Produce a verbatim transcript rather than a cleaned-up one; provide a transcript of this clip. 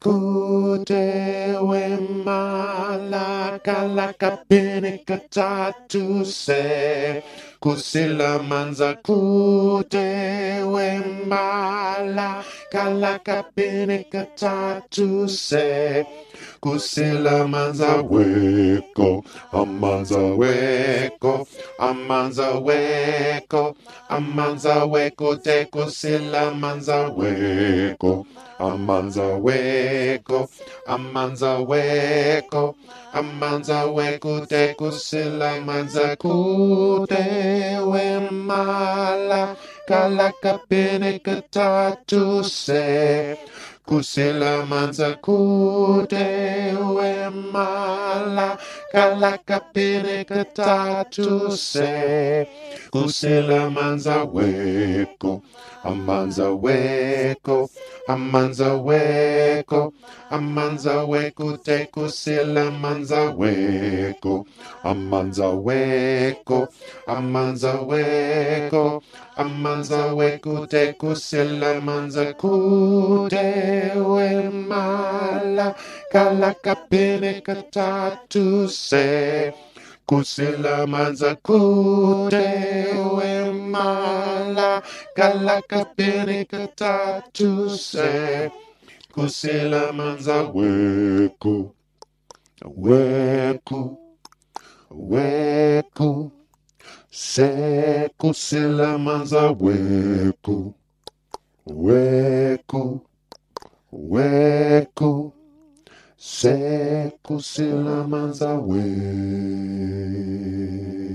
kude wemala kalaka pene katatu se kusila manza kude wemala kalaka pene katatu se kusila manza weko amanza weko amanza weko amanza weko te kusila manza weko amanza weko amanza weko amanza weko te kusila manza kute wemala kalaka pene katatu se kusila manza kude wemala kalaka pene katatu se kusila manza weko amanza weko amanza weko amanza weko te kusila manza weko amanza weko amanza weko amanza weko te kusila manza kude wemala kalaka pene katatu se kusila manza kude wemala kalaka pene katatu se kusila manza weko weko weko se kusila manza weko weko weko se kusila manza weko